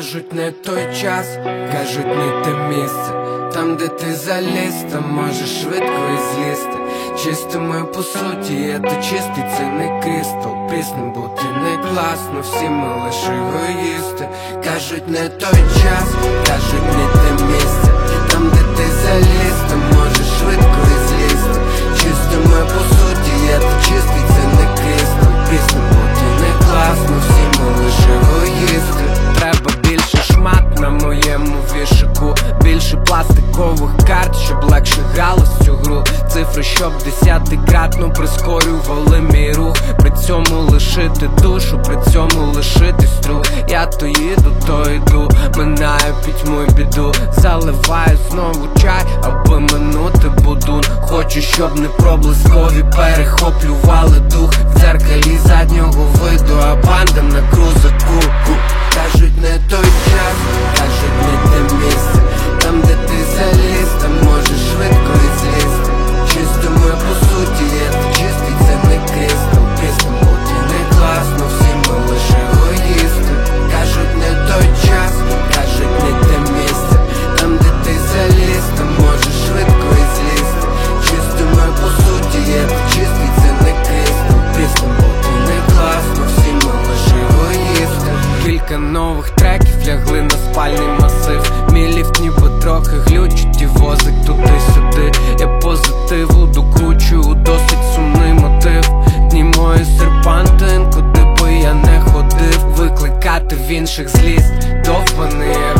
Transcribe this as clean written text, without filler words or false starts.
Кажуть, не той час, кажуть, не те місце. Там, де ти заліз, там можеш швидко і злізти. Чистими по суті, є то чистий, це не кристал. Прісним бути не класно, всі ми лише егоїсти. Кажуть, не той час, кажуть, не те місце. Там, де ти заліз, там можеш швидко і злізти. Чистими по суті, є то чистий, це не кристал. Прісним бути не класно, всі ми лише егоїсти. Треба більше шмат на моєму вішаку, більше пластикових карт, щоб легше гралось цю гру. Цифри, щоб десятикратно прискорювали мій рух. При цьому лишити душу, при цьому лишити стру. Я то їду, то йду, минаю пітьму й біду. Заливаю знову чай, аби минути будун. Хочу, щоб не проблискові перехоплювали дух. В дзеркалі заднього виду, а банда на крузаку. Кажуть, не той час, кажуть, не те місце. Там, де ти заліз, там можеш швидко і злізти. Чистими по суті, є то чистий, це не кристал. Пісням бути не класно, всі ми лише егоїсти. Кажуть, не той час, кажуть, не те місце. Там, де ти заліз, там можеш швидко і злізти. Чистими по суті, є то чистий, це не кристал. Пісням бути не класно, всі ми лише егоїсти. Кілька нових треків лягли на спальний масив. Мій ліфт ніби трохи глючить і возить туди-сюди. Я позитиву докручую досить сумний мотив. Дні мої серпантин, куди би я не ходив. Викликати в інших злість, довбаний